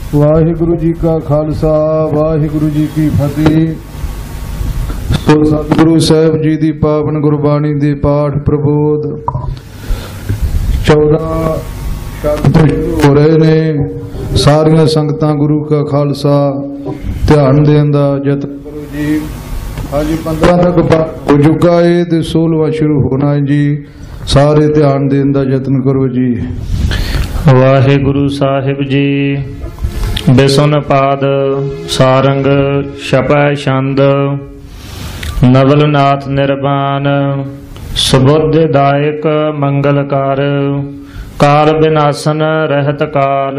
ਵਾਹਿਗੁਰੂ ਜੀ ਕਾ ਖਾਲਸਾ ਵਾਹਿਗੁਰੂ ਜੀ ਕੀ ਫਤਿਹ। ਸੋ ਸਤਿਗੁਰੂ ਸਾਹਿਬ ਜੀ ਦੀ ਪਾਵਨ ਗੁਰਬਾਣੀ ਦੇ ਪਾਠ ਪ੍ਰਬੋਧ 14 ਸ਼ਬਦ ਹੋ ਰਹੇ ਨੇ। ਸਾਰੀਆਂ ਸੰਗਤਾਂ ਗੁਰੂ ਕਾ ਖਾਲਸਾ ਧਿਆਨ ਦੇਣ ਦਾ ਯਤਨ ਕਰੋ ਜੀ। ਅੱਜ 15 ਤੱਕ ਪਾਠ ਹੋ ਚੁੱਕਾ ਹੈ ਤੇ 16ਵਾਂ ਸ਼ੁਰੂ ਹੋਣਾ ਹੈ ਜੀ। ਸਾਰੇ ਧਿਆਨ ਦੇਣ ਦਾ ਯਤਨ ਕਰੋ ਜੀ। ਵਾਹਿਗੁਰੂ ਸਾਹਿਬ ਜੀ। ਬਿਸੁਨ ਪਾਦ ਸਾਰੰਗ ਛਪੈ ਛੰਦ ਨਵਲ ਨਾਥ ਨਿਰਵਾਨ ਸੁਬੁੱਧ ਦਾਇਕ ਮੰਗਲ ਕਰ ਕਾਲ ਬਿਨਾਸਨ ਰਹਿਤ ਕਾਲ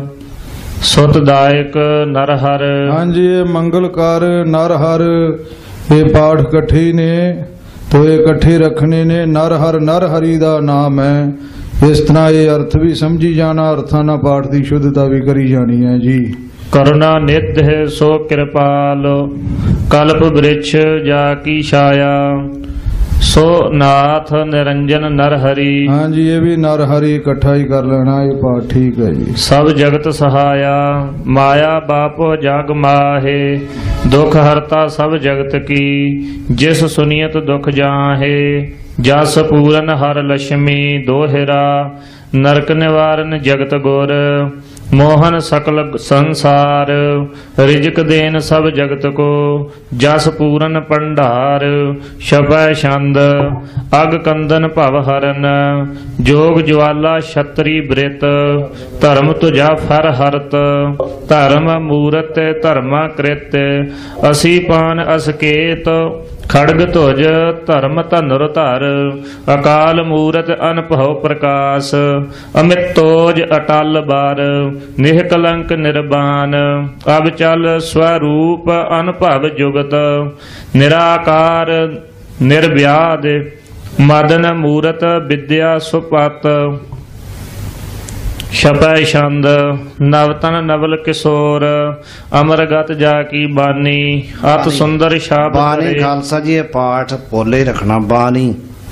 ਸੁਤ ਦਾਇਕ ਨਰ ਹਰ। ਹਾਂਜੀ, ਇਹ ਮੰਗਲ ਕਰ ਨਰ ਹਰ ਇਹ ਪਾਠ ਇਕੱਠੇ ਨੇ ਤੋ ਇਹ ਇਕੱਠੇ ਰੱਖਣੇ ਨੇ। ਨਰ ਹਰ ਨਰ ਹਰੀ ਦਾ ਨਾਮ ਹੈ। ਇਸ ਤਰ੍ਹਾਂ ਇਹ ਅਰਥ ਵੀ ਸਮਝੀ ਜਾਣਾ, ਅਰਥਾਂ ਨਾਲ ਪਾਠ ਦੀ ਸ਼ੁੱਧਤਾ ਵੀ ਕਰੀ ਜਾਣੀ ਹੈ ਜੀ। ਕਰੁਣਾ ਨਿਧ ਸੋ ਕਿਰਪਾਲ ਕਲਪ ਬ੍ਰਿਛ ਜਾ ਕੀ ਛਾਇਆ ਸੋ ਨਾਥ ਨਿਰੰਜਨ ਨਰ ਹਰੀ। ਹਾਂਜੀ, ਇਹ ਵੀ ਨਰ ਹਰੀ ਇਕੱਠਾ ਹੀ ਕਰ ਲੈਣਾ, ਇਹ ਪਾਠ ਠੀਕ ਹੈ ਜੀ। ਸਭ ਜਗਤ ਸਹਾਇਆ ਮਾਇਆ ਬਾਪੋ ਜਗ ਮਾਹੇ ਦੁਖ ਹਰਤਾ ਸਭ ਜਗਤ ਕੀ ਜਿਸ ਸੁਨੀਅਤ ਦੁਖ ਜਾਹੇ ਜਸ ਪੂਰਨ ਹਰ ਲక్ష్ਮੀ ਦੋਹਿਰਾ ਨਰਕ ਨਿਵਾਰਨ ਜਗਤ ਗੁਰ ਮੋਹਨ ਸਕਲ ਸੰਸਾਰ ਰਿਜਕ ਦੇਨ ਸਭ ਜਗਤ ਕੋ ਜਸ ਪੂਰਨ ਭੰਡਾਰ ਛਪੈ ਛੰਦ ਅਗ ਕੰਦਨ ਭਵ ਹਰਨ ਜੋਗ ਜਵਾਲਾ ਛਤਰੀ ਬ੍ਰਿਤ ਧਰਮ ਤੁਜਾ ਫਰ ਹਰਤ ਧਰਮ ਮੂਰਤ ਧਰਮਾ ਕ੍ਰਿਤ ਅਸੀ ਪਾਨ ਅਸਕੇਤ ਖੜਗ ਧੁਜ ਧਰਮ ਧਨੁਰ ਧਰ ਅਕਾਲ ਮੂਰਤ ਅਨਭਉ ਪ੍ਰਕਾਸ਼ ਅਮਿਤੋਜ ਅਟਲ ਬਾਰ ਨਿਹ ਕਲੰਕ ਨਿਰਬਾਨ ਅਬ ਚਲ ਸਵਰੂਪ ਅਨਭਵ ਜੁਗਤ ਨਿਰਾਕਾਰ ਨਿਰਵਿਆਦ ਮਦਨ ਮੂਰਤ ਵਿਦਿਆ ਸੁਪਤ ਛਪੈ ਛੰਦ ਨਵਤਨ ਨਵਲ ਕਿਸ਼ੋਰ ਅਮਰਗਤ ਜਾ ਕੀ ਬਾਨੀ ਅਤ ਸੁੰਦਰ ਸ਼ਾਬ ਬਾਣੀ। ਖਾਲਸਾ ਜੀ ਇਹ ਪਾਠ ਪੋਲੇ ਰੱਖਣਾ। ਬਾਣੀ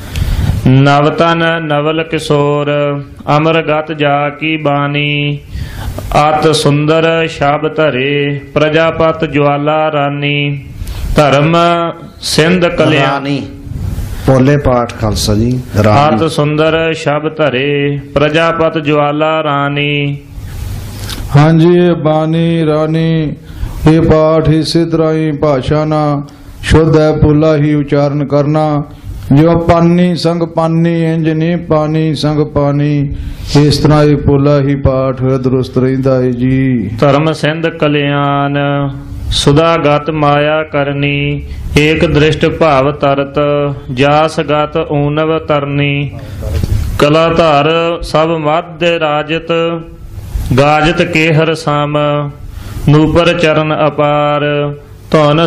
ਨਵਤਨ ਨਵਲ ਕਿਸ਼ੋਰ ਅਮਰਗਤ ਜਾ ਕੀ ਬਾਨੀ ਅਤ ਸੁੰਦਰ ਸ਼ਾਬ ਧਰੇ ਪ੍ਰਜਾਪਤ ਜਵਾਲਾ ਰਾਨੀ ਧਰਮ ਸਿੰਧ ਕਲਿਆਣੀ। ਪੋਲੇ ਪਾਠ ਖਾਲਸਾ ਜੀ। ਅਤ ਸੁੰਦਰ ਸ਼ਬ ਧਰੇ ਪ੍ਰਜਾਪਤ ਜਵਾਲਾ ਰਾਨੀ। ਹਾਂਜੀ, ਇਹ ਬਾਣੀ ਰਾਣੀ ਇਹ ਪਾਠ ਇਸੇ ਤਰ੍ਹਾਂ ਹੀ ਭਾਸ਼ਾ ਨਾਲ ਸ਼ੁੱਧ ਹੈ, ਪੋਲਾ ਹੀ ਉਚਾਰਨ ਕਰਨਾ। ਜੋ ਪਾਨੀ ਸੰਗ ਪਾਨੀ ਇੰਜ ਨਹੀਂ ਪਾਣੀ ਸੰਗ ਪਾਣੀ, ਇਸ ਤਰ੍ਹਾਂ ਇਹ ਪੋਲਾ ਹੀ ਪਾਠ ਦਰੁਸਤ ਰਹਿੰਦਾ ਹੈ ਜੀ। ਧਰਮ ਸਿੰਧ ਕਲਿਆਣ ਸੁਦਾ ਗਤ ਮਾਇਆ ਕਰਨੀ ਏਕ ਦ੍ਰਿਸ਼ਟ ਭਾਵ ਤਰਤ ਜਾਸ ਗਤ ਊਨਵ ਤਰਨੀ ਕਲਾ ਧਰ ਸਭ ਮਧ ਰਾਜਤ ਗਾਜਤ ਕੇਹਰ ਸਮ ਨੂਪਰ ਚਰਨ ਅਪਾਰ ਧੁਨ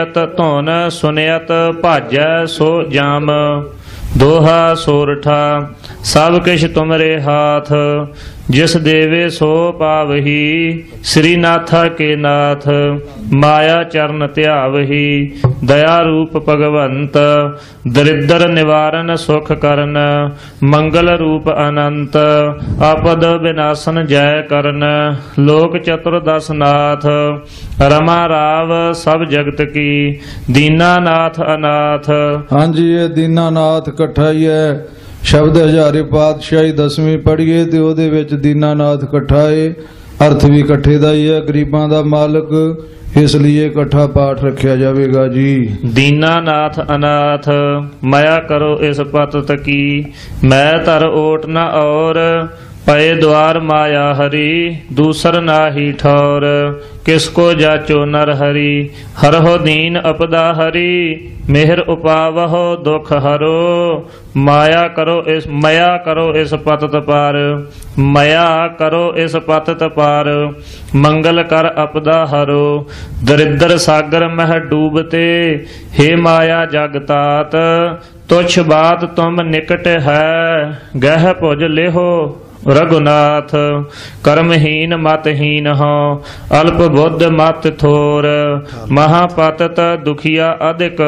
ਸੁਨੀਅਤ ਭਾਜੈ ਸੋ ਜਾਮ ਦੋਹਾ ਸੋਰਠਾ ਸਭ ਕਿਛ ਤੁਮਰੇ ਹਾਥ ਜਿਸ ਦੇਵੇ ਸੋ ਪਾਵਹੀ ਸ੍ਰੀ ਨਾਥਾ ਕੇ ਨਾਥ ਮਾਇਆ ਚਰਨ ਧਿਆਵਹੀ ਦਇਆ ਰੂਪ ਭਗਵੰਤ ਦਰਿਦਰ ਨਿਵਾਰਨ ਸੁਖ ਕਰਨ ਮੰਗਲ ਰੂਪ ਅਨੰਤ ਆਪਦ ਵਿਨਾਸ਼ਨ ਜੈ ਕਰਨ ਲੋਕ ਚਤੁਰਦਸ ਨਾਥ ਰਮਾ ਰਾਵ ਸਭ ਜਗਤ ਕੀ ਦੀਨਾਨਾਥ ਅਨਾਥ। ਹਾਂਜੀ, ਇਹ ਦੀਨਾਨਾਥ ਇਕੱਠਾ ਹੀ ਹੈ। ਸ਼ਬਦ ਹਜ਼ਾਰੇ ਪਾਤਸ਼ਾਹੀ 10ਵੀਂ ਪੜ੍ਹੀਏ ਤੇ ਉਹਦੇ ਵਿੱਚ ਦੀਨਾਨਾਥ ਇਕੱਠਾ ਹੈ, ਅਰਥ ਵੀ ਇਕੱਠੇ ਦਾ ਹੀ ਹੈ। ਗਰੀਬਾਂ ਦਾ ਮਾਲਕ, ਇਸ ਲਈ ਇਕੱਠਾ ਪਾਠ ਰੱਖਿਆ ਜਾਵੇਗਾ ਜੀ। ਦੀਨਾਨਾਥ ਅਨਾਥ ਮਾਇਆ ਕਰੋ ਇਸ ਪਤਤ ਕੀ ਮੈਂ ਧਰ ਓਟ ਨ ਔਰ ਪਏ ਦੁਆਰ ਮਾਇਆ ਹਰੀ ਦੂਸਰ ਨਾਹੀ ਠੌਰ ਕਿਸਕੋ ਜਾਚੋ ਨਰ ਹਰੀ ਹਰਹੁ ਦੀਨ ਅਪਦਾ ਹਰੀ ਮਿਹਰ ਉਪਾਵਹੁ ਦੁਖ ਹਰੋ ਮਾਇਆ ਕਰੋ ਇਸ ਪਤਤ ਪਾਰ ਮਾਇਆ ਕਰੋ ਇਸ ਪਤਤ ਪਾਰ ਮੰਗਲ ਕਰ ਅਪਦਾ ਹਰੋ ਦਰਿਦਰ ਸਾਗਰ ਮਹਿ ਡੂਬਤੇ ਹੇ ਮਾਇਆ ਜਗ ਤਾਤ ਤੁਛ ਬਾਤ ਤੁਮ ਨਿਕਟ ਹੈ ਗਹਿ ਭੁਜ ਲਿਹੋ ਰਘੁਨਾਥ ਕਰਮਹੀਨ ਮਤਹੀਨ ਹੋ ਅਲਪ ਬੁੱਧ ਮਤ ਥੋਰ ਮਹਾਪਤਤ ਦੁਖੀਆ ਅਧਿਕ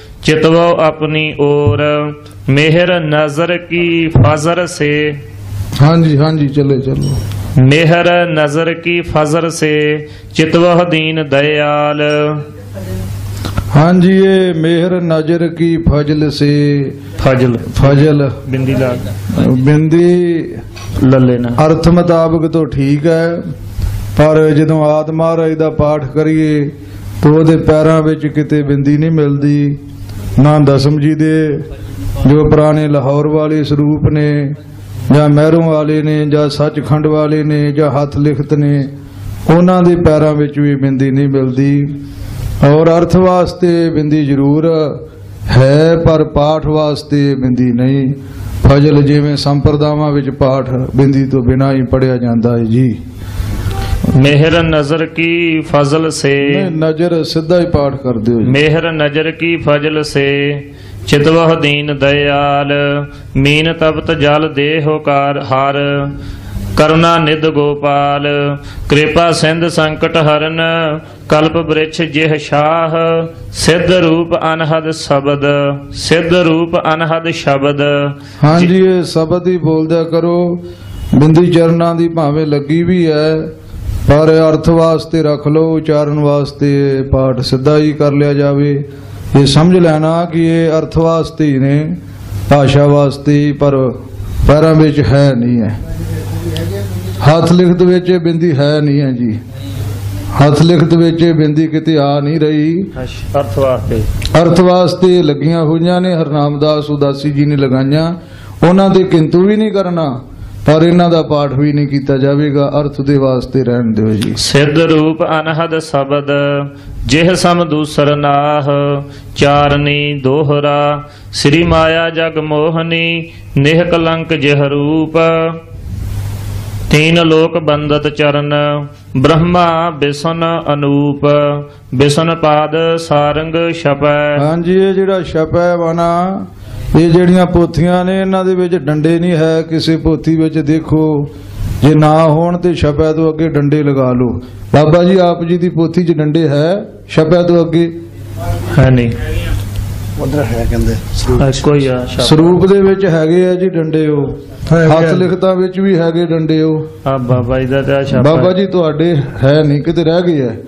चितवो अपनी ओर मेहर नजर की फजर से ਹਾਂਜੀ ਹਾਂਜੀ ਚਲੇ ਚਲੋ। मेहर नजर की फजर से चितवह दीन दयाल। ਹਾਂਜੀ ਇਹ ਮਿਹਰ ਨਜ਼ਰ ਕੀ ਫਜ਼ਲ ਸੇ फजल ਫਜ਼ਲ बिंदी लाल ਬਿੰਦੀ लल्ले ना ਅਰਥ ਮੁਤਾਬਕ ਤਾਂ ਠੀਕ ਹੈ, ਪਰ ਜਦੋਂ ਆਦ ਮਹਾਰਾਜ ਦਾ ਪਾਠ ਕਰੀਏ ਤਾਂ ਉਹਦੇ ਪੈਰਾਂ ਵਿੱਚ ਕਿਤੇ ਬਿੰਦੀ ਨਹੀਂ ਮਿਲਦੀ। ਨਾ ਦਸਮ ਜੀ ਦੇ ਜੋ ਪੁਰਾਣੇ ਲਾਹੌਰ ਵਾਲੇ ਸਰੂਪ ਨੇ, ਜਾਂ ਮਹਿਰੋਂ ਵਾਲੇ ਨੇ, ਜਾਂ ਸੱਚਖੰਡ ਵਾਲੇ ਨੇ, ਜਾਂ ਹੱਥ ਲਿਖਤ ਨੇ, ਉਹਨਾਂ ਦੇ ਪੈਰਾਂ ਵਿੱਚ ਵੀ ਬਿੰਦੀ ਨਹੀਂ ਮਿਲਦੀ। ਔਰ ਅਰਥ ਵਾਸਤੇ ਬਿੰਦੀ ਜ਼ਰੂਰ ਹੈ, ਪਰ ਪਾਠ ਵਾਸਤੇ ਬਿੰਦੀ ਨਹੀਂ। ਫਜ਼ਲ ਜਿਵੇਂ ਸੰਪਰਦਾਵਾਂ ਵਿੱਚ ਪਾਠ ਬਿੰਦੀ ਤੋਂ ਬਿਨਾਂ ਹੀ ਪੜਿਆ ਜਾਂਦਾ ਹੈ ਜੀ। मेहर नजर की फजल से ਨਜ਼ਰ ਸਿੱਧਾ ਹੀ ਪਾਠ ਕਰਦੇ ਹੋ ਜੀ। मेहर नजर की फजल से चितवह दीन दयाल। मीन तपत जल देहो कार हार करुणा निध गोपाल। कृपा सिंध संकट हरन कल्प वृक्ष जिह शाह। सिद्ध रूप अनहद शब्द सिद्ध रूप अनहद शब्द। ਹਾਂਜੀ ਇਹ ਸ਼ਬਦ ਹੀ ਬੋਲਦਿਆ ਕਰੋ। ਬਿੰਦੀ ਚਰਨਾਂ ਦੀ ਭਾਵੇਂ ਲੱਗੀ ਵੀ ਹੈ, ਪਰ ਅਰਥ ਵਾਸਤੇ ਰੱਖ ਲਓ, ਉਚਾਰਨ ਵਾਸਤੇ ਪਾਠ ਸਿੱਧਾ ਹੀ ਕਰ ਲਿਆ ਜਾਵੇ। ਇਹ ਸਮਝ ਲੈਣਾ ਕਿ ਇਹ ਅਰਥ ਵਾਸਤੇ ਹੀ ਨੇ, ਭਾਸ਼ਾ ਵਾਸਤੇ ਹੀ, ਪਰ ਪੈਰਾਂ ਵਿੱਚ ਹੈ ਨਹੀਂ ਹੈ। ਹੱਥ ਲਿਖਤ ਵਿੱਚ ਇਹ ਬਿੰਦੀ ਹੈ ਨਹੀਂ ਹੈ ਜੀ। ਹੱਥ ਲਿਖਤ ਵਿੱਚ ਇਹ ਬਿੰਦੀ ਕਿਤੇ ਆ ਨਹੀਂ ਰਹੀ। अर्थ वास्ते ਅਰਥ ਵਾਸਤੇ ਲੱਗੀਆਂ ਹੋਈਆਂ ਨੇ। ਹਰਨਾਮਦਾਸ ਉਦਾਸੀ ਜੀ ਨੇ ਲਗਾਈਆਂ, ਉਹਨਾਂ ਦੇ ਕਿੰਤੂ ਵੀ ਨਹੀਂ ਕਰਨਾ, ਪਰ ਇਹਨਾਂ ਦਾ ਪਾਠ ਵੀ ਨਹੀਂ ਕੀਤਾ ਜਾਵੇਗਾ। ਅਰਥ ਦੇ ਵਾਸਤੇ ਰਹਿਣ ਦਿਓ ਜੀ। सिद्ध रूप अनहद शब्द जिह सम दूसर नाह। चारनी दोहरा श्री माया जग मोहनी निह कलंक जिह रूप। तीन लोक बंदत चरण ब्रह्मा बिसन अनूप। बिसन पाद सारंग छपै। ਹਾਂਜੀ ਇਹ ਜਿਹੜਾ ਛਪੈ ਵਾਨਾ, ਇਹ ਜਿਹੜੀਆਂ ਪੋਥੀਆਂ ਨੇ ਇਹਨਾਂ ਦੇ ਵਿੱਚ ਡੰਡੇ ਨਹੀਂ ਹੈ। ਕਿਸੇ ਪੋਥੀ ਵਿੱਚ ਦੇਖੋ, ਜੇ ਨਾ ਹੋਣ ਤੇ ਛਪੈ ਤੋਂ ਅੱਗੇ ਡੰਡੇ ਲਗਾ ਲਓ। ਬਾਬਾ ਜੀ ਆਪ ਜੀ ਦੀ ਪੋਥੀ 'ਚ ਡੰਡੇ ਹੈ ਛਪੈ ਤੋਂ ਅੱਗੇ? है नहीं ਉਧਰ ਹੈ ਕਹਿੰਦੇ कोई आ ਸਰੂਪ ਦੇ ਵਿੱਚ ਹੈਗੇ ਆ ਜੀ ਡੰਡੇ। ਉਹ ਹੱਥ ਲਿਖਤਾਂ ਵਿੱਚ ਵੀ ਹੈਗੇ ਡੰਡੇ। ਉਹ बाबा जी दा छापा ਬਾਬਾ ਜੀ ਤੁਹਾਡੇ ਹੈ ਨਹੀਂ, ਕਿਤੇ ਰਹਿ ਗਏ ਆ।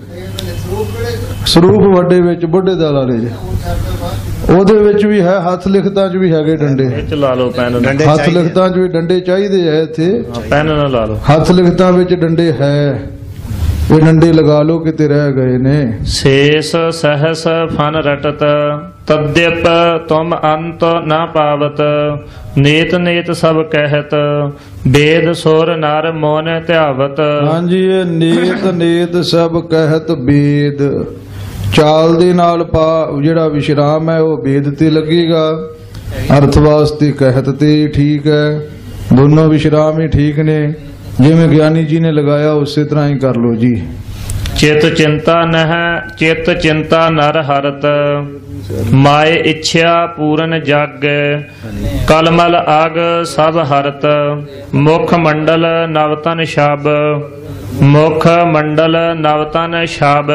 ਸਰੂਪ ਵੱਡੇ ਵਿੱਚ ਬੁੱਢੇ ਦਲ ਵਾਲੇ ਜੀ, ਉਹਦੇ ਵਿੱਚ ਵੀ ਹੈ। ਹੱਥ ਲਿਖਤਾਂ 'ਚ ਵੀ ਹੈਗੇ ਡੰਡੇ। ਵਿੱਚ ਲਾ ਲਓ ਪੈਨ ਡੰਡੇ ਹੱਥ ਚਾਹੀਦੇ। ਲਿਖਤਾਂ 'ਚ ਵੀ ਡੰਡੇ ਚਾਹੀਦੇ ਆ ਇੱਥੇ। ਪੈਨ ਨਾਲ ਲਾ ਲਓ। ਹੱਥ ਲਿਖਤਾਂ ਵਿੱਚ ਡੰਡੇ ਹੈ, ਇਹ ਡੰਡੇ ਲਗਾ ਲਓ, ਕਿਤੇ ਰਹਿ ਗਏ ਨੇ। शेष सहस फन रटत तद्यप तुम अंत न पावत। नेत नेत सब कहत वेद सुर नर मोन ध्यावत। ਹਾਂਜੀ ਇਹ ਨੇਤ ਨੇਤ ਸਭ ਕਹਿਤ ਵੇਦ। ਚਾਲ ਦੇ ਨਾਲ ਪਾ ਜਿਹੜਾ ਵਿਸ਼ਰਾਮ ਹੈ ਉਹ ਵੇਦ ਤੇ ਲੱਗੇਗਾ। ਅਰਥ ਵਾਸਤੇ ਕਹਿਤ ਤੇ ਠੀਕ ਹੈ। ਦੋਨੋਂ ਵਿਸ਼ਰਾਮ ਹੀ ਠੀਕ ਨੇ। ਜਿਵੇਂ ਗਿਆਨੀ ਜੀ ਨੇ ਲਗਾਇਆ ਉਸੇ ਤਰ੍ਹਾਂ ਹੀ ਕਰ ਲਓ ਜੀ। चित चिंता नह चित चिंता नर हरत। माए इच्छा पूरन जग कलमल आग सब हरत। मुख मंडल नवतन शब मुख मंडल नवतन शब।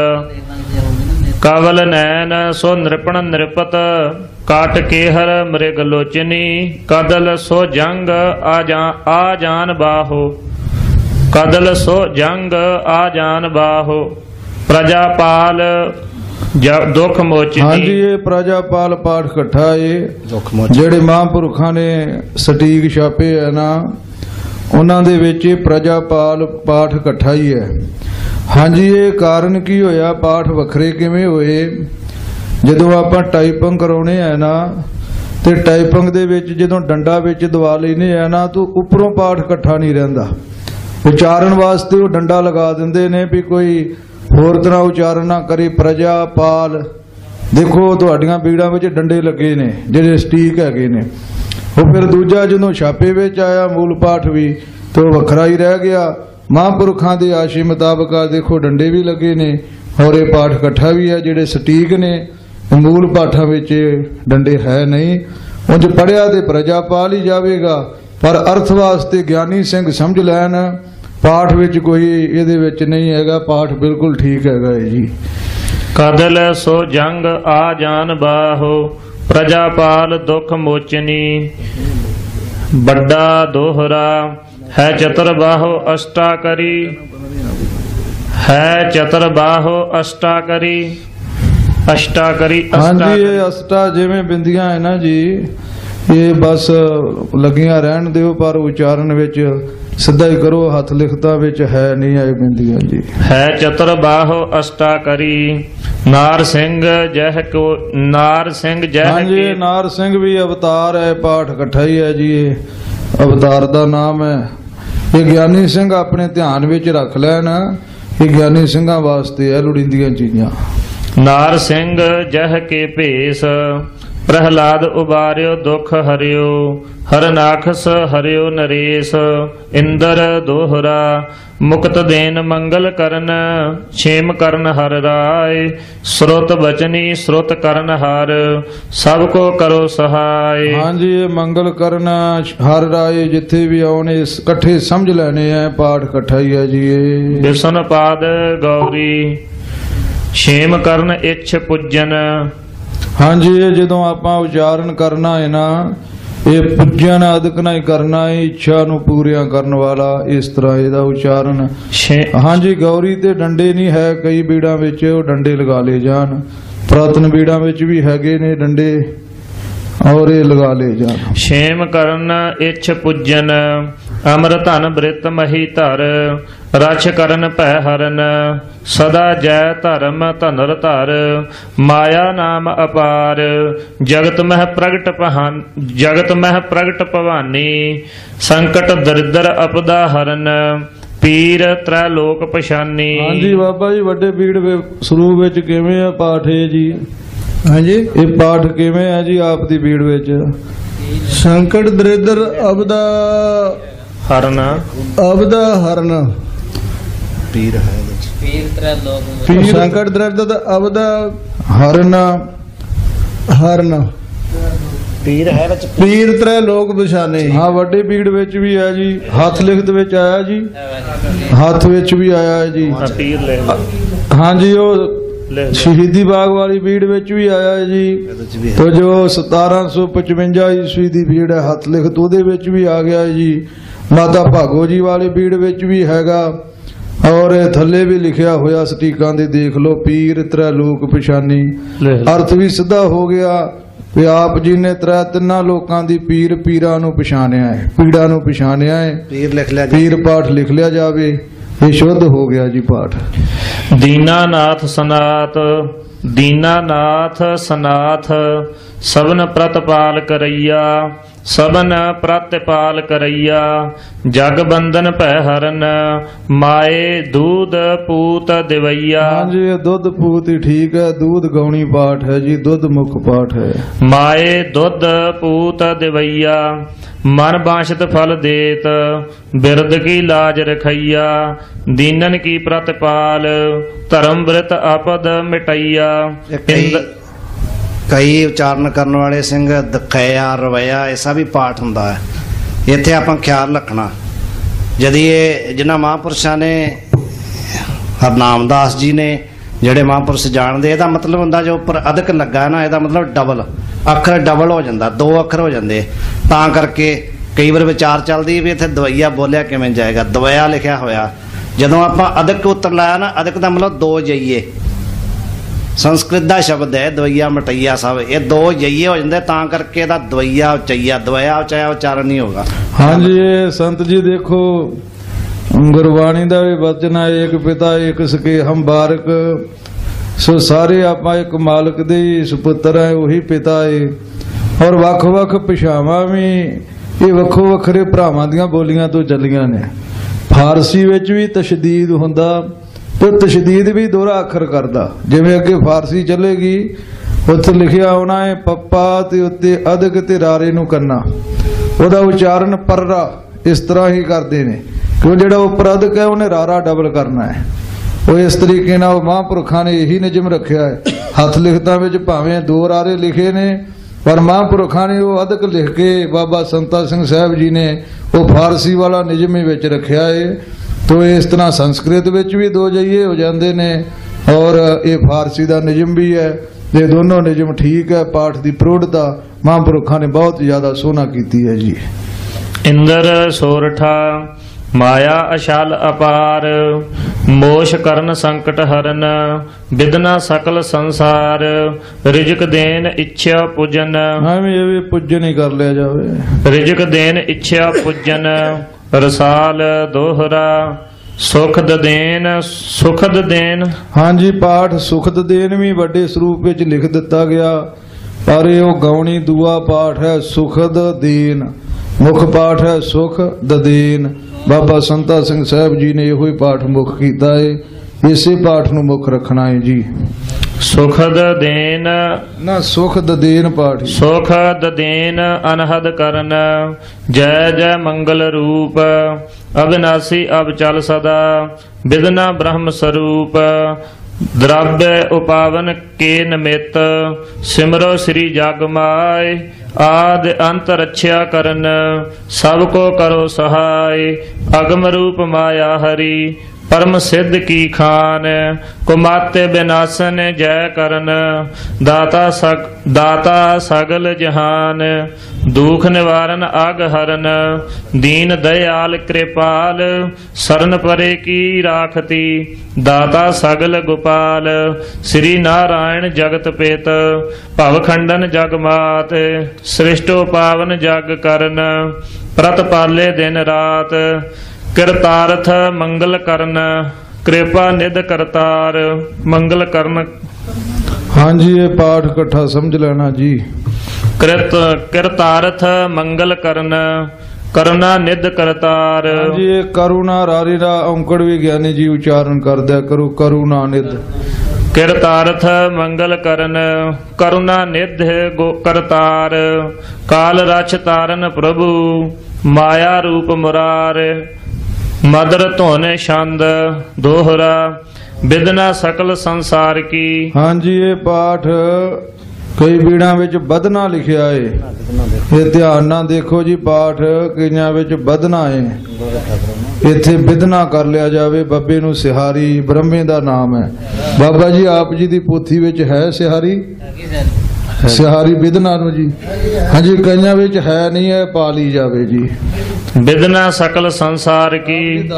कवल नैन सो नृपण नृपत काट केहर मृग लोचनी। कदल सो जंग आ जान बाहो कदल सो जंग आ जान बाहो। प्रजापाल दुख मोचनी। ਹਾਂਜੀ ਇਹ ਪ੍ਰਜਾਪਾਲ ਪਾਠ ਇਕੱਠਾ ਏ। ਦੁੱਖ ਮੋਚ ਜਿਹੜੇ ਮਹਾਂਪੁਰਖਾਂ ਨੇ ਸਟੀਕ ਛਾਪੇ ਆ ਨਾ, ਉਹਨਾਂ ਦੇ ਵਿੱਚ ਇਹ ਪ੍ਰਜਾਪਾਲ ਪਾਠ ਇਕੱਠਾ ਹੀ ਹੈ। ਹਾਂਜੀ ਇਹ ਕਾਰਨ ਕੀ ਹੋਇਆ? ਪਾਠ ਵੱਖਰੇ ਕਿਵੇਂ ਹੋਏ? ਜਦੋਂ ਆਪਾਂ ਟਾਈਪਿੰਗ ਕਰਾਉਣੇ ਆ ਨਾ, ਤੇ ਟਾਈਪਿੰਗ ਦੇ ਵਿੱਚ ਜਦੋਂ ਡੰਡਾ ਵਿੱਚ ਦਵਾ ਲੈਨੇ ਆ ਨਾ, ਤਾਂ ਉੱਪਰੋਂ ਪਾਠ ਇਕੱਠਾ ਨਹੀਂ ਰਹਿੰਦਾ। ਉਚਾਰਨ ਵਾਸਤੇ ਉਹ ਡੰਡਾ ਲਗਾ ਦਿੰਦੇ ਨੇ ਵੀ ਕੋਈ ਹੋਰ ਤਰ੍ਹਾਂ ਉਚਾਰਨ ਨਾ ਕਰੇ। ਪ੍ਰਜਾਪਾਲ ਦੇਖੋ ਤੁਹਾਡੀਆਂ ਬੀੜਾਂ ਵਿੱਚ ਡੰਡੇ ਲੱਗੇ ਨੇ ਜਿਹੜੇ ਸਟੀਕ ਹੈਗੇ ਨੇ। ਉਹ ਫਿਰ ਦੂਜਾ ਜਦੋਂ ਛਾਪੇ ਵਿੱਚ ਆਇਆ ਮੂਲ ਪਾਠ ਵੀ, ਤਾਂ ਉਹ ਵੱਖਰਾ ਹੀ ਰਹਿ ਗਿਆ। ਮਹਾਂਪੁਰਖਾਂ ਦੇ ਆਸ਼ੇ ਮੁਤਾਬਕ ਆ ਦੇਖੋ ਡੰਡੇ ਵੀ ਲੱਗੇ ਨੇ, ਔਰ ਇਹ ਪਾਠ ਇਕੱਠਾ ਵੀ ਹੈ। ਜਿਹੜੇ ਸਟੀਕ ਨੇ ਮੂਲ ਪਾਠਾਂ ਵਿੱਚ ਡੰਡੇ ਹੈ ਨਹੀਂ। ਉਂਝ ਪੜਿਆ ਤੇ ਪ੍ਰਜਾਪਾਲ ਹੀ ਜਾਵੇਗਾ, ਪਰ ਅਰਥ ਵਾਸਤੇ ਗਿਆਨੀ ਸਿੰਘ ਸਮਝ ਲੈਣ ਪਾਠ ਵਿੱਚ ਕੋਈ ਇਹਦੇ ਵਿੱਚ ਨਹੀਂ ਹੈਗਾ। ਪਾਠ ਬਿਲਕੁਲ ਠੀਕ ਹੈਗਾ ਜੀ। कदल सो जंग आ जान बाहो प्रजापाल दुख मोचनी। बड़ा दोहरा ਹੈ ਚਤੁਰ ਬਾਹੋ ਅਸ਼ਟਾ ਕਰੀ, ਹੈ ਚਤੁਰ ਬਾਹੋ ਅਸ਼ਟਾ ਕਰੀ, ਅਸ਼ਟਾ ਕਰੀ ਹਾਂਜੀ ਇਹ ਅਸ਼ਟਾ ਜਿਵੇਂ ਬਿੰਦੀਆਂ ਹੈ ਨਾ ਜੀ, ਇਹ ਬਸ ਲੱਗੀਆਂ ਰਹਿਣ ਦਿਓ, ਪਰ ਉਚਾਰਨ ਵਿੱਚ ਸਿੱਧਾ ਹੀ ਕਰੋ, ਹੱਥ ਲਿਖਤਾਂ ਵਿੱਚ ਹੈ ਨਹੀਂ ਆਏ ਬਿੰਦੀਆਂ ਜੀ। ਹੈ ਚਤੁਰ ਬਾਹੋ ਅਸ਼ਟਾ ਕਰੀ, ਨਾਰ ਸਿੰਘ ਜਹ ਕੋ, ਨਾਰ ਸਿੰਘ ਜਹ ਹਾਂਜੀ ਕੇ, ਨਾਰ ਸਿੰਘ ਵੀ ਅਵਤਾਰ ਹੈ, ਪਾਠ ਇਕੱਠਾ ਹੀ ਹੈ ਜੀ, ਇਹ ਅਵਤਾਰ ਦਾ ਨਾਮ ਹੈ। ਇਹ ਗਿਆਨੀ ਸਿੰਘ ਆਪਣੇ ਧਿਆਨ ਵਿੱਚ ਰੱਖ ਲੈਣ, ਇਹ ਗਿਆਨੀ ਸਿੰਘਾਂ ਵਾਸਤੇ ਹੈ ਲੋੜੀਂਦੀਆਂ ਚੀਜ਼ਾਂ। ਨਾਰ ਸਿੰਘ ਜਹ ਕੇ ਭੇਸ, ਪ੍ਰਹਲਾਦ ਉਬਾਰਿਓ ਦੁਖ ਹਰਿਓ, ਹਰਨਾਖਸ ਹਰਿਓ ਨਰੇਸ਼, ਇੰਦਰ ਦੋਹਰਾ ਮੁਕਤ ਦੇਨ ਮੰਗਲ ਕਰਨ, ਛੇਮ ਕਰਨ ਹਰ ਰਾਏ, ਸਰੁਤ ਬਚਨੀ ਸਰੁਤ ਕਰਨ ਹਰ, ਸਭ ਕੋ ਕਰੋ ਸਹਾਈ। ਹਾਂਜੀ ਇਹ ਮੰਗਲ ਕਰਨ ਹਰ ਰਾਏ, ਜਿੱਥੇ ਵੀ ਆਉਣੇ ਇਕੱਠੇ ਸਮਝ ਲੈਣੇ ਆ, ਪਾਠ ਇਕੱਠਾ ਹੀ ਹੈ ਜੀ ਇਹ। ਬਿਸਨ ਪਾਦ ਗੌਰੀ, ਛੇਮ ਕਰਨ ਇੱਛ ਪੁੱਜਨ, ਹਾਂਜੀ ਇਹ ਜਦੋਂ ਆਪਾਂ ਉਚਾਰਨ ਕਰਨਾ ਹੈ ਨਾ, ਇਹ ਪੁੱਜਣ ਅਦਕ ਨਾ ਹੀ ਕਰਨਾ ਹੈ, ਇੱਛਾ ਨੂੰ ਪੂਰੀਆਂ ਕਰਨ ਵਾਲਾ, ਇਸ ਤਰ੍ਹਾਂ ਇਹਦਾ ਉਚਾਰਨ। ਹਾਂਜੀ ਗੌਰੀ ਤੇ ਡੰਡੇ ਨਹੀਂ ਹੈ, ਕਈ ਬੀੜਾਂ ਵਿੱਚ ਉਹ ਡੰਡੇ ਲਗਾ ਲਏ ਜਾਣ, ਪੁਰਾਤਨ ਬੀੜਾਂ ਵਿੱਚ ਵੀ ਹੈਗੇ ਨੇ ਡੰਡੇ, ਔਰ ਇਹ ਲਗਾ ਲਏ ਜਾਣ। ਛੇਮ ਕਰਨ ਇੱਛ ਪੁੱਜਨ, ਅਮਰ ਧਨ ਬ੍ਰਿਤ ਮਹੀ ਧਰ, ਰਛ ਕਰਨ ਭੈ ਹਰਨ, ਸਦਾ ਜੈ ਧਰਮ ਧਨਰ ਧਰ, ਮਾਇਆ ਨਾਮ ਅਪਾਰ, ਜਗਤ ਮਹਿ ਪ੍ਰਗਟ ਪਹਾਨ, ਜਗਤ ਮਹਿ ਪ੍ਰਗਟ ਭਵਾਨੀ, ਸੰਕਟ ਦਰਿਦਰ ਅਪਦਾ ਹਰਨ, ਪੀਰ ਤ੍ਰੈ ਲੋਕ ਪਛਾਨੀ। ਹਾਂਜੀ ਬਾਬਾ ਜੀ ਵੱਡੇ ਬੀੜ ਸਰੂਪ ਵਿੱਚ ਕਿਵੇਂ ਆ ਪਾਠ ਇਹ ਜੀ? ਹਾਂਜੀ ਇਹ ਪਾਠ ਕਿਵੇਂ ਹੈ ਜੀ ਆਪ ਦੀ ਬੀੜ ਵਿੱਚ? ਸੰਕਟ ਦਰਿਦਰ ਅਬਦਾ ਹਰਨ, ਅਬਦਾ ਹਰਨ, ਪੀਰ ਹੈ ਪੀਰ ਤ੍ਰੈ ਲੋਕ, ਪੀਰ ਸੰਕਟ ਦਰਿਦਰ ਅਬਦਾ ਹਰਨ, ਹਰਨ ਪੀਰ ਹੈ ਵਿੱਚ ਪੀਰ ਤ੍ਰੈ ਲੋਕ ਪਛਾਨੇ। ਹਾਂ ਵੱਡੇ ਬੀੜ ਵਿੱਚ ਵੀ ਹੈ ਜੀ, ਹੱਥ ਲਿਖਤ ਵਿੱਚ ਆਇਆ ਜੀ, ਹੱਥ ਵਿੱਚ ਵੀ ਆਇਆ ਹੈ ਜੀ। ਪੀਰ ਲੈ ਹਾਂਜੀ ਉਹ ਸ਼ਹੀਦੀ ਬਾਗ ਵਾਲੀ ਬੀੜ ਵਿੱਚ ਵੀ ਆਇਆ ਹੈ ਜੀ, ਤੇ ਜੋ 1755 ਈਸਵੀ ਦੀ ਬੀੜ ਹੈ ਹੱਥ ਲਿਖਤ, ਉਹਦੇ ਵਿੱਚ ਵੀ ਆ ਗਿਆ ਹੈ ਜੀ। ਮਾਤਾ ਭਾਗੋ ਜੀ ਵਾਲੀ ਬੀੜ ਵਿੱਚ ਵੀ ਹੈਗਾ, ਔਰ ਥੱਲੇ ਵੀ ਲਿਖਿਆ ਹੋਇਆ ਸਟੀਕਾਂ ਦੇ ਦੇਖ ਲਓ, ਪੀਰ ਤ੍ਰੈ ਲੋਕ ਪਛਾਨੀ। ਅਰਥ ਵੀ ਸਿੱਧਾ ਹੋ ਗਿਆ ਵੀ ਆਪ ਜੀ ਨੇ ਤ੍ਰੈ ਤਿੰਨਾਂ ਲੋਕਾਂ ਦੀ ਪੀਰ, ਪੀਰਾਂ ਨੂੰ ਪਛਾਣਿਆ ਹੈ, ਪੀੜਾਂ ਨੂੰ ਪਛਾਣਿਆ ਹੈ, ਪੀਰ ਲਿਖ ਲਿਆ, ਪੀਰ ਪਾਠ ਲਿਖ ਲਿਆ ਜਾਵੇ, ਇਹ ਸ਼ੁੱਧ ਹੋ ਗਿਆ ਜੀ ਪਾਠ। ਦੀਨਾਨਾਥ ਸਨਾਤ, ਦੀਨਾਨਾਥ ਸਨਾਥ, ਸਭਨ ਪ੍ਰਤਪਾਲ ਕਰਈਆ, ਸਭਨ ਪ੍ਰਤਪਾਲ ਕਰਈਆ, ਜਗ ਬੰਧਨ ਭੈ ਹਰਨ, ਮਾਏ ਦੂਧ ਪੂਤ ਦਿਵਈਆ। ਹਾਂਜੀ ਇਹ ਦੁੱਧ ਪੂਤ ਹੀ ਠੀਕ ਹੈ, ਦੂਧ ਗਾਉਣੀ ਪਾਠ ਹੈ ਜੀ, ਦੁੱਧ ਮੁੱਖ ਪਾਠ ਹੈ। ਮਾਏ ਦੁੱਧ ਪੂਤ ਦਿਵਈਆ, ਮਨ ਬਾਸ਼ਤ ਫਲ ਦੇਤ, ਬਿਰਦ ਕੀ ਲਾਜ ਰਖਈਆ, ਦੀਨਨ ਕੀ ਪ੍ਰਤਪਾਲ, ਧਰਮ ਬ੍ਰਿਤ ਆਪਦ ਮਿਟਈਆ। ਕਈ ਉਚਾਰਨ ਕਰਨ ਵਾਲੇ ਸਿੰਘ ਦਖਿਆ ਰਵਿਆ ਐਸਾ ਵੀ ਪਾਠ ਹੁੰਦਾ ਹੈ, ਇੱਥੇ ਆਪਾਂ ਖਿਆਲ ਰੱਖਣਾ। ਜਦ ਇਹ ਜਿਨ੍ਹਾਂ ਮਹਾਂਪੁਰਸ਼ਾਂ ਨੇ, ਹਰਨਾਮਦਾਸ ਜੀ ਨੇ, ਜਿਹੜੇ ਮਹਾਂਪੁਰਸ਼ ਜਾਣਦੇ, ਇਹਦਾ ਮਤਲਬ ਹੁੰਦਾ ਜੋ ਉੱਪਰ ਅਦਕ ਲੱਗਾ ਨਾ, ਇਹਦਾ ਮਤਲਬ ਡਬਲ ਅੱਖਰ, ਡਬਲ ਹੋ ਜਾਂਦਾ, 2 ਅੱਖਰ ਹੋ ਜਾਂਦੇ। ਤਾਂ ਕਰਕੇ ਕਈ ਵਾਰ ਵਿਚਾਰ ਚੱਲਦੀ ਵੀ ਇੱਥੇ ਦਵਈਆ ਬੋਲਿਆ ਕਿਵੇਂ ਜਾਏਗਾ, ਦਵਇਆ ਲਿਖਿਆ ਹੋਇਆ। ਜਦੋਂ ਆਪਾਂ ਅਦਕ ਉੱਤਰ ਲਾਇਆ ਨਾ, ਅਦਕ ਦਾ ਮਤਲਬ 2 ਜਈਏ, ਸੰਸਕ੍ਰਿਤ ਦਾ ਸ਼ਬਦ ਹੈ ਦਵਈਆ ਮਟਈਆ ਸਭ, ਇਹ 2 ਜਈਏ ਹੋ ਜਾਂਦੇ, ਤਾਂ ਕਰਕੇ ਇਹਦਾ ਦਵਈਆ ਉਚਈਆ, ਦਵਇਆ ਉਚਾਇਆ ਉਚਾਰਨ ਨਹੀਂ ਹੋਗਾ। ਹਾਂਜੀ ਇਹ ਸੰਤ ਜੀ ਦੇਖੋ ਗੁਰਬਾਣੀ ਦਾ ਵੀ ਵਚਨ ਹੈ, ਇੱਕ ਪਿਤਾ ਇੱਕ ਸਕੇ ਹਮ ਬਾਰਕ, ਸੋ ਸਾਰੇ ਆਪਾਂ ਇੱਕ ਮਾਲਕ ਦੇ ਹੀ ਸੁਪੁੱਤਰ ਹੈ, ਉਹੀ ਪਿਤਾ ਹੈ। ਔਰ ਵੱਖ-ਵੱਖ ਭਾਸ਼ਾਵਾਂ ਵੀ ਇਹ ਵੱਖੋ ਵੱਖਰੇ ਭਰਾਵਾਂ ਦੀਆਂ ਬੋਲੀਆਂ ਤੋਂ ਚੱਲੀਆਂ ਨੇ। ਫਾਰਸੀ ਵਿੱਚ ਵੀ ਤਸ਼ਦੀਦ ਹੁੰਦਾ, ਤੇ ਤਸ਼ਦੀਦ ਵੀ ਦੋਹਰਾ ਅੱਖਰ ਕਰਦਾ, ਜਿਵੇਂ ਅੱਗੇ ਫਾਰਸੀ ਚੱਲੇਗੀ ਉੱਥੇ ਲਿਖਿਆ ਹੋਣਾ ਹੈ ਪੱਪਾ ਤੇ ਉੱਤੇ ਅਦਕ ਤੇ ਰਾਰੇ ਨੂੰ ਕਰਨਾ, ਉਹਦਾ ਉਚਾਰਨ ਪਰਰਾ ਇਸ ਤਰ੍ਹਾਂ ਹੀ ਕਰਦੇ ਨੇ, ਕਿਉਂ ਜਿਹੜਾ ਉੱਪਰ ਅਦਕ ਹੈ ਉਹਨੇ ਰਾਰਾ ਡਬਲ ਕਰਨਾ ਹੈ। ਉਹ ਇਸ ਤਰੀਕੇ ਨਾਲ ਮਹਾਂਪੁਰਖਾਂ ਨੇ ਇਹੀ ਨਿਯਮ ਰੱਖਿਆ ਹੈ। ਹੱਥ ਲਿਖਤਾਂ ਵਿੱਚ ਭਾਵੇਂ 2 ਰਾਰੇ ਲਿਖੇ ਨੇ, ਪਰ ਮਹਾਂਪੁਰਖਾਂ ਨੇ ਉਹ ਅਦਕ ਲਿਖ ਕੇ, ਬਾਬਾ ਸੰਤਾ ਸਿੰਘ ਸਾਹਿਬ ਜੀ ਨੇ ਉਹ ਫਾਰਸੀ ਵਾਲਾ ਨਿਯਮ ਹੀ ਵਿੱਚ ਰੱਖਿਆ ਹੈ। ਤੋ ਇਸ ਤਰ੍ਹਾਂ ਸੰਸਕ੍ਰਿਤ ਵਿੱਚ ਵੀ 2 ਜਈਏ ਹੋ ਜਾਂਦੇ ਨੇ, ਔਰ ਇਹ ਫਾਰਸੀ ਦਾ ਨਿਯਮ ਵੀ ਹੈ। ਇਹ ਦੋਨੋਂ ਨਿਯਮ ਠੀਕ ਹੈ। ਪਾਠ ਦੀ ਪ੍ਰੋੜਤਾ ਮਹਾਂਪੁਰਖਾਂ ਨੇ ਬਹੁਤ ਜ਼ਿਆਦਾ ਸੋਹਣਾ ਕੀਤੀ ਹੈ ਜੀ। ਇੰਦਰ ਸੋਰਠਾ ਮਾਇਆ ਅਸ਼ਲ ਅਪਾਰ ਮੋਸ਼ ਕਰਨ ਸੰਕਟ ਹਰਨ ਵਿਦਨਾ ਸਕਲ ਸੰਸਾਰ ਰਿਜਕ ਦੇਨ ਇੱਛਾ ਪੁਜਨ ਐਵੇਂ ਇਹ ਵੀ ਪੁੱਜਣ ਹੀ ਕਰ ਲਿਆ ਜਾਵੇ। ਰਿਜਕ ਦੇਨ ਇੱਛਾ ਪੁਜਨ ਰਸਾਲ ਦੋਹਰਾ ਸੁਖਦ ਦੇਨ ਸੁਖਦ ਦੇਨ। ਹਾਂਜੀ, ਪਾਠ ਸੁਖਦ ਦੇਨ ਵੀ ਵੱਡੇ ਸਰੂਪ ਵਿੱਚ ਲਿਖ ਦਿੱਤਾ ਗਿਆ, ਪਰ ਇਹ ਉਹ ਗਾਉਣੀ ਦੂਆ ਪਾਠ ਹੈ ਸੁਖਦ ਦੇਨ। ਮੁੱਖ ਪਾਠ ਹੈ ਸੁਖ ਦਦੇਨ। ਬਾਬਾ ਸੰਤਾ ਸਿੰਘ ਸਾਹਿਬ ਜੀ ਨੇ ਇਹੋ ਹੀ ਪਾਠ ਮੁੱਖ ਕੀਤਾ ਹੈ, ਇਸੇ ਪਾਠ ਨੂੰ ਮੁੱਖ ਰੱਖਣਾ ਹੈ ਜੀ। ਸੁਖਦ ਦੇਨ ਨਾ ਸੁਖ ਦਦੇਨ ਪਾਠ। ਸੁਖ ਦਦੇਨ ਅਨਹਦ ਕਰਨ ਜੈ ਜੈ ਮੰਗਲ ਰੂਪ ਅਬਿਨਾਸੀ ਅਬ ਚਲ ਸਦਾ ਬਿਦਨਾ ਬ੍ਰਹਮ ਸਰੂਪ द्रव्य उपावन के निमित्त सिमरो श्री जग माय आदि अंत रक्षा करन सबको करो सहाय अगम रूप माया हरि परम सिद्ध की खान कुमाते विनाशन जय करन दाता सगल जहान दुख निवारण आग हरन दीन दयाल कृपाल शरण परे की राखती दाता सगल गोपाल श्री नारायण जगत पेत भवखंडन जग मात सृष्टो पावन जग करन प्रत पाले दिन रात किरतार्थ मंगल करन कृपा निध करतार मंगल करन। हाँ जी, ये पाठ इकट्ठा समझ लेना जी। किरतार्थ मंगल करन करुणा निध करतार। हाँ जी, ये करुणा रारी रा औंकड़ भी ज्ञानी जी उच्चारण कर दिया करो, करुणा निध। किरतार्थ मंगल करन करुणा निध करतार काल रछ तारन प्रभु माया रूप मुरार मदर धोने छंद दोहरा विदना सकल संसार की। हाँ जी, ये पाठ कई बीड़ा विच बदना लिखिया है, ये ध्यान ना देखो जी। पाठ कईयां विच बदना है, इत्थे विदना कर लिया जावे। बाबे नूं सिहारी ब्रह्मे दा नाम है। बाबा जी आप जी दी पोथी विच है सिहारी, सिहारी विदना नूं जी। हाँ जी, कईयां विच है नहीं है, पा ली जावे जी। विदना सकल संसार की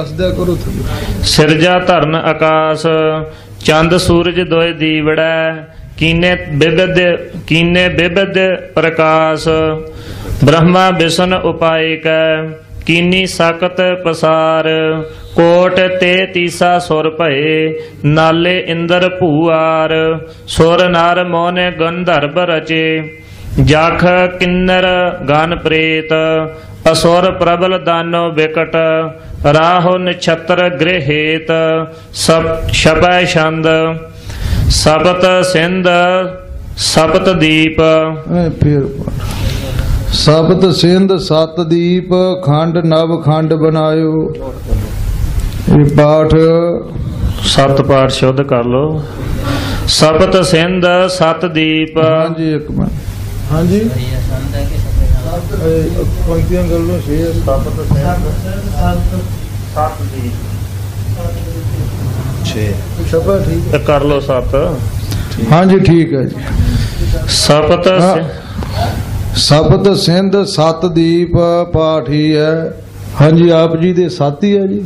सिरजा धरन आकाश चंद सूरज दोय दीवड़ै कीने विविध प्रकाश ब्रह्मा विष्णु उपाय कै कीनी सकत पसार कोट ते तीसा सुर भये नाले इंद्र भूआर सुर नार मोने गंधर्व रचे जाख किन्नर गान प्रेत असुर प्रबल दानो विकट राहो निछत्र गृहेत सब शपै छंद सपत सिंध सपत दीप। फिर सपत सिंध सत दीप खंड नव खंड बनायो। ये पाठ सत पाठ शुद्ध कर लो। सपत सिंध सत दीप। हाँ जी, एक मिनट। हाँ जी, पंक्तियां कर लो। ठीक कर लो सत। हाँ जी, ठीक है जी। सपत सपत सिंध सत दीप पाठ ही है। हाँ जी, आप जी दे सत ही है जी।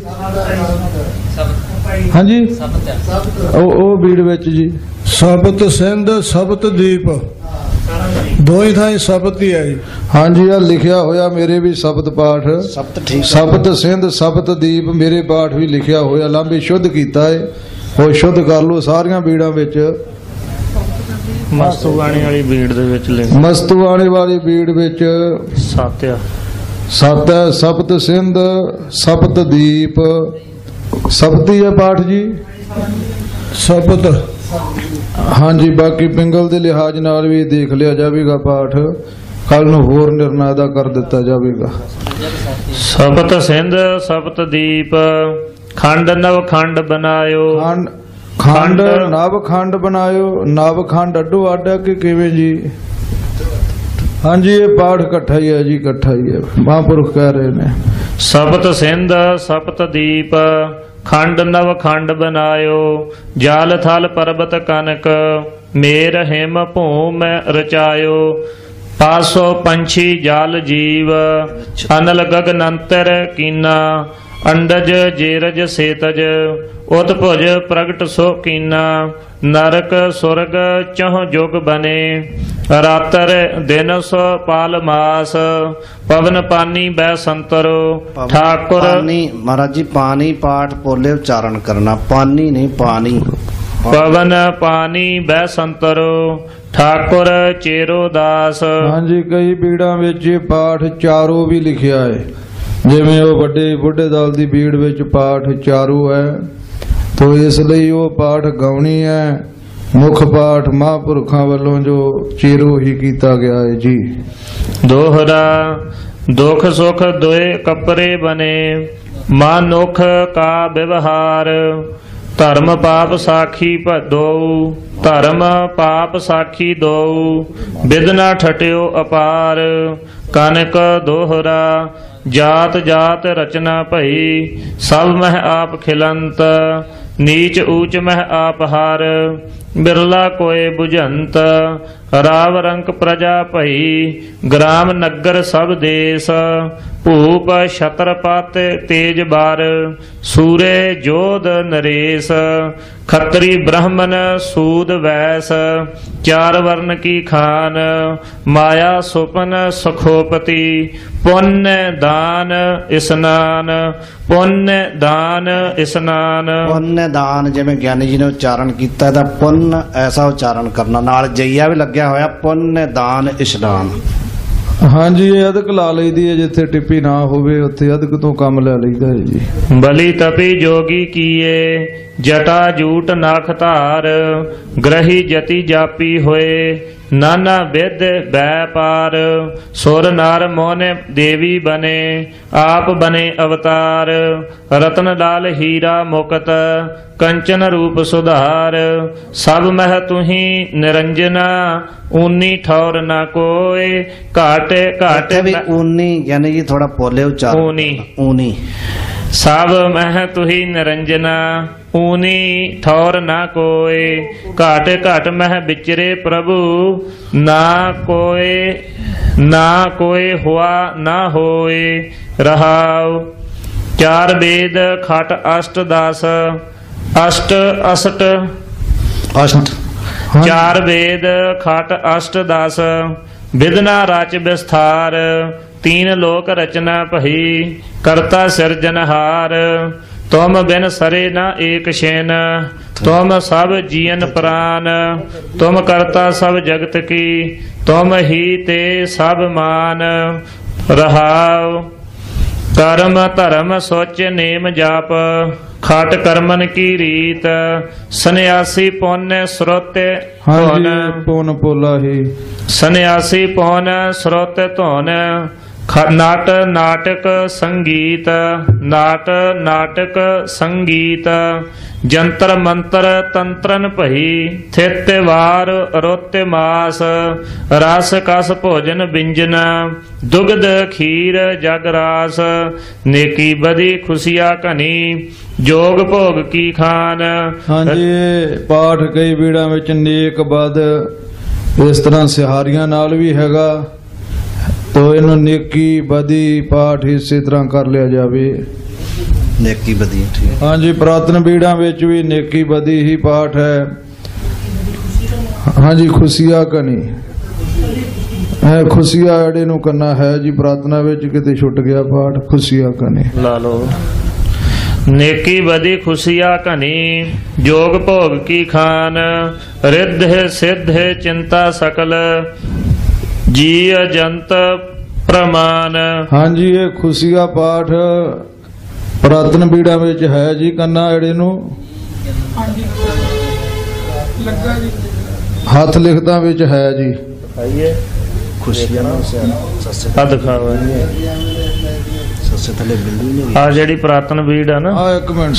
हाँ जी, ओ बीड़ विच जी सपत सिंध सपत दीप दो ही था, सपत ही है जी। हाँ जी, आ लिखिया होया मेरे भी सपत पाठ सपत सिंध सपत दीप मेरे पाठ भी लिखिया होया। लांबे शुद्ध कीता है, वो शुद्ध कर लो सारियां बीड़ां विच। मस्तुवाणी वाली बीड़ दे विच लिख मस्तुवाणी वाली बीड़ विच सत सत है। सपत सिंध सपत दीप सपती है पाठ जी सपत। हाँ जी, बाकी पिंगल के लिहाज नाल भी देख लिया जाएगा पाठ, कल नूं होर निर्णय दा कर दिता जाएगा। सपत सिंध सपत दीप खंड नव खंड बनायो। खंड नव खंड बनायो। नव खंड अड्डो आडा के किवें जी? हाँ जी, ये पाठ इकट्ठा ही है जी, इकट्ठा ही है, महापुरुष कह रहे ने। सपत सिंध सपत दीप खंड नव खंड बनायो जाल थल पर्वत कनक मेर हिम भूम रचायो पासो पंछी जाल जीव अनल गगनंतर कीना ਅੰਡਜ ਜੇਰਜ ਸੇਤਜ ਉਤ ਭੁਜ ਪ੍ਰਗਟ ਸੋ ਕੀਨਾ ਨਰਕ ਸੁਰਗ ਚਹੁ ਜੁਗ ਬਨੇ ਰਾਤਰ ਦਿਨ ਸੋ ਪਾਲ ਮਾਸ ਪਵਨ ਪਾਨੀ ਬੈ ਸੰਤਰੋ ਠਾਕੁਰ ਪਾਣੀ ਮਹਾਰਾਜ ਜੀ ਪਾਣੀ ਪਾਠ ਪੋਲੇ ਉਚਾਰਨ ਕਰਨਾ ਪਾਣੀ ਨਹੀਂ ਪਾਣੀ ਪਵਨ ਪਾਨੀ ਬੈ ਸੰਤਰੋ ਠਾਕੁਰ ਚੇਰੋ ਦਾਸ। ਹਾਂਜੀ ਕਈ ਬੀੜਾਂ ਵਿੱਚ ਇਹ ਪਾਠ ਚਾਰੋ ਵੀ ਲਿਖਿਆ ਹੈ, ਜਿਵੇਂ ਉਹ ਵੱਡੇ ਬੁੱਢੇ ਦਲ ਦੀ ਬੀੜ ਵਿੱਚ ਪਾਠ ਚਾਰੋ ਹੈ, ਤੋ ਇਸ ਲਈ ਉਹ ਪਾਠ ਗਾਉਣੀ ਹੈ। ਮੁੱਖ ਪਾਠ ਮਹਾਂਪੁਰਖਾਂ ਵੱਲੋਂ ਜੋ ਚੇਰੋ ਹੀ ਕੀਤਾ ਗਿਆ ਹੈ ਜੀ। ਦੋਹਰਾ ਦੁਖ ਸੁਖ ਦੋਏ ਕਪਰੇ ਬਨੇ ਮਾਨੁਖ ਕਾ ਵਿਵਹਾਰ ਧਰਮ ਪਾਪ ਸਾਖੀ ਭਦੋ ਧਰਮ ਪਾਪ ਸਾਖੀ ਦੋ ਬਿਦਨਾ ਠਟਿਓ ਅਪਾਰ ਕਨਕ ਦੋਹਰਾ ਜਾਤ ਜਾਤ ਰਚਨਾ ਭਈ ਸਭ ਮਹਿ ਆਪ ਖਿਲੰਤ ਨੀਚ ਊਚ ਮਹਿ ਆਪ ਹਾਰ ਬਿਰਲਾ ਕੋਏ ਬੁਝੰਤ ਰਾਵ ਰੰਕ ਪ੍ਰਜਾ ਭਈ ਗ੍ਰਾਮ ਨਗਰ ਸਭ ਦੇਸ ਭੂਪ ਛਤਰਪਤ ਤੇਜ ਬਾਰ ਸੂਰੇ ਜੋਧ ਨਰੇਸ਼ ਖੱਤਰੀ ਬ੍ਰਾਹਮਣ ਸੂਦ ਵੈਸ ਚਾਰ ਵਰਨ ਕੀ ਖਾਨ ਮਾਇਆ ਸੁਪਨ ਸੁਖੋਪਤੀ ਪੁੰਨ ਦਾਨ ਇਸਨਾਨ ਪੁੰਨ ਦਾਨ ਇਸਨਾਨ। ਪੁੰਨ ਦਾਨ ਜਿਵੇਂ ਗਿਆਨੀ ਜੀ ਨੇ ਉਚਾਰਨ ਕੀਤਾ ਤਾਂ ਪੁੰਨ ਐਸਾ ਉਚਾਰਨ ਕਰਨਾ, ਨਾਲ ਜਈਆ ਵੀ ਲੱਗਿਆ ਹੋਇਆ ਪੁੰਨ ਦਾਨ ਇਸ਼ਨਾਨ। ਹਾਂਜੀ ਇਹ ਅਦਕ ਲਾ ਲਈਦੀ ਹੈ, ਜਿੱਥੇ ਟਿੱਪੀ ਨਾ ਹੋਵੇ ਉੱਥੇ ਅਦਕ ਤੋਂ ਕੰਮ ਲੈ ਲਈਦਾ ਹੈ ਜੀ। ਬਲੀ ਤਪੀ ਜੋਗੀ ਕੀਏ ਜਟਾ ਜੂਟ ਨਖ ਧਾਰ ਗ੍ਰਹੀ ਜਤੀ ਜਾਪੀ ਹੋਏ ਨਾਨਾ ਵਿਦ ਬੈ ਪਾਰ ਸੁਰ ਨਰ ਮੋਨੇ ਦੇਵੀ ਬਨੇ ਆਪ ਬਨੇ ਅਵਤਾਰ ਰਤਨ ਲਾਲ ਹੀਰਾ ਮੁਕਤ ਕੰਚਨ ਰੂਪ ਸੁਧਾਰ ਸਭ ਮਹਿ ਤੁਹੀ ਨਿਰੰਜਨਾ ਊਨੀ ਠੌਰ ਨਾ ਕੋਏ ਘਾਟੇ ਘਾਟੇ ਵੀ ਊਨੀ ਯਾਨੀ ਜੀ ਥੋੜਾ ਪੋਲੇ ਉਚਾਰਨ ਊਨੀ ਊਨੀ ਸਭ ਮਹਿ ਤੁਹੀ ਨਿਰੰਜਨਾ ਊਨੀ ਠੌਰ ਨਾ ਕੋਏ ਘਾਟ ਘਾਟ ਮਹਿ ਵਿਚਰੇ ਪ੍ਰਭੂ ਨਾ ਕੋਏ ਹੁਆ ਨਾ ਹੋਏ ਰਹਾਉ ਚਾਰ ਵੇਦ ਖਟ ਅਸ਼ਟ ਦਸ ਅਸ਼ਟ ਅਸ਼ਟ ਅਸ਼ਟ ਚਾਰ ਵੇਦ ਖਟ ਅਸ਼ਟ ਦਸ ਵਿਦਨਾ ਰਚ ਵਿਸਥਾਰ तीन लोक रचना भई करता सिरजनहार तुम बिन सरे न एक शेन तुम सब जियन प्राण तुम करता सब जगत की तुम ही ते सब मान रहाव कर्म धर्म सोच नेम जाप खट कर्मन की रीत सन्यासी पुण्य स्रोत पुन पोला ही सन्यासी पुन स्रोत धुन नाट नाटक संगीत नाट नाटक संगीत जंतर मंतर तंत्रन भई थित वार रोत मास रस कस भोजन व्यंजन दुग्ध खीर जग रास नेकी बदी खुशिया घनी जोग भोग की खान। ਹਾਂਜੀ ਪਾਠ ਕਈ ਬੀੜਾਂ ਵਿੱਚ ਨੇਕ ਬਦ ਇਸ ਤਰ੍ਹਾਂ ਸਿਹਾਰੀਆਂ ਨਾਲ ਵੀ ਹੈਗਾ, ਤੋ ਇਹਨੂੰ ਨੇਕੀ ਬਦੀ ਪਾਠ ਇਸੇ ਤਰ੍ਹਾਂ ਕਰ ਲਿਆ ਜਾਵੇ। ਨੇਕੀ ਬਦੀ ਠੀਕ। ਹਾਂਜੀ ਪੁਰਾਤਨ ਬੀੜਾਂ ਵਿੱਚ ਵੀ ਨੇਕੀ ਬਦੀ ਹੀ ਪਾਠ ਹੈ। ਹਾਂਜੀ ਖੁਸ਼ੀਆ ਕਨੀ ਹੈ, ਖੁਸ਼ੀਆ ਅੜੇ ਨੂੰ ਕਰਨਾ ਹੈ ਜੀ। ਪ੍ਰਾਰਥਨਾ ਵਿੱਚ ਕਿਤੇ ਛੁੱਟ ਗਿਆ ਪਾਠ ਖੁਸ਼ੀਆ ਕਨੀ ਲਾ ਲਓ। नेकी बदी खुशिया घनी जोग भोग की खान रिद्ध सिद्ध चिंता सकल जी अजंत प्रमाण। ਹਾਂਜੀ ਇਹ ਖੁਸ਼ੀਆ ਪਾਠ ਪ੍ਰਾਤਨ ਬੀੜਾਂ ਵਿੱਚ ਹੈ ਜੀ। ਕੰਨਾ ਅੜੇ ਨੂੰ ਹੱਥ ਲਿਖਤਾਂ ਵਿੱਚ ਹੈ ਜੀ। ਖੁਸ਼ੀਆਂ ਆ ਦਿਖਾਵਾ ਸੱਸੇ ਥੱਲੇ ਬਿੰਦੂ ਨਹੀਂ ਆ ਜਿਹੜੀ ਪ੍ਰਾਤਨ ਬੀੜ ਆ ਨਾ ਆ ਇੱਕ ਮਿੰਟ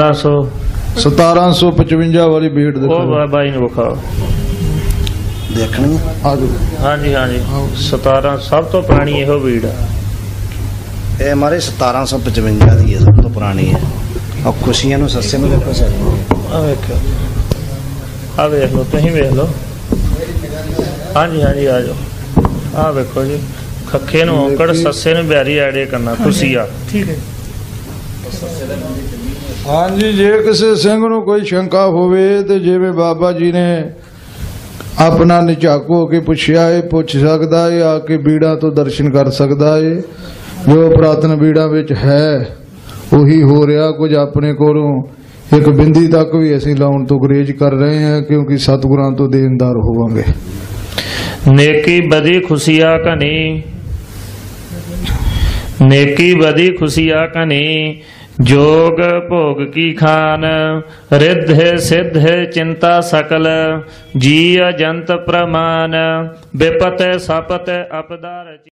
1755 ਵਾਲੀ ਬੀੜ ਦੇਖੋ ਉਹ ਬਾਈ ਨੂੰ ਵਿਖਾਓ ਦੇਖਣੀ ਆ ਜੋ। ਹਾਂਜੀ ਹਾਂਜੀ 17 ਸਭ ਤੋਂ ਪੁਰਾਣੀ ਇਹੋ ਬੀੜ ਆ। ਇਹ ਹਮਾਰੇ 1755 ਦੀ ਹੈ, ਸਭ ਤੋਂ ਪੁਰਾਣੀ ਹੈ। ਔਰ ਖੁਸ਼ੀਆਂ ਨੂੰ ਸੱਸੇ ਨੂੰ ਦੇਖੋ ਸਰ ਆ ਵੇਖੋ ਆ ਵੇਖ ਲਓ ਤੁਸੀਂ ਵੇਖ ਲਓ। ਹਾਂਜੀ ਹਾਂਜੀ ਆ ਜਾਓ ਆ ਵੇਖੋ ਜੀ ਖੱਖੇ ਨੂੰ ਔਂਕੜ ਸੱਸੇ ਨੂੰ ਬਿਆਰੀ ਐੜੇ ਕਰਨਾ ਖੁਸ਼ੀਆ। ਠੀਕ ਹੈ ਹਾਂਜੀ, ਜੇ ਕਿਸੇ ਸਿੰਘ ਨੂੰ ਕੋਈ ਸ਼ੰਕਾ ਹੋਵੇ ਤੇ ਜਿਵੇਂ ਬਾਬਾ ਜੀ ਨੇ ਆਪਣਾ ਨਿਝਾਕ ਹੋ ਕੇ ਪੁੱਛਿਆ ਏ, ਪੁੱਛ ਸਕਦਾ ਏ, ਆ ਕੇ ਬੀੜਾਂ ਤੋਂ ਦਰਸ਼ਨ ਕਰ ਸਕਦਾ ਏ। ਜੋ ਪੁਰਾਤਨ ਬੀੜਾਂ ਵਿੱਚ ਹੈ ਉਹੀ ਹੋ ਰਿਹਾ। ਕੁਝ ਆਪਣੇ ਕੋਲੋਂ ਇੱਕ ਬਿੰਦੀ ਤੱਕ ਵੀ ਅਸੀਂ ਲਾਉਣ ਤੋਂ ਗੁਰੇਜ਼ ਕਰ ਰਹੇ ਹਾਂ, ਕਿਉਂਕਿ ਸਤਿਗੁਰਾਂ ਤੋਂ ਦੇਣਦਾਰ ਹੋਵਾਂਗੇ। ਨੇਕੀ ਬਦੀ ਖੁਸ਼ੀਆ ਕਨੀ, ਨੇਕੀ ਬਦੀ ਖੁਸ਼ੀਆ ਕਨੀ, जोग भोग की खान, रिद्ध सिद्ध चिंता सकल, जी अजंत प्रमाण, विपत सपत अपदार।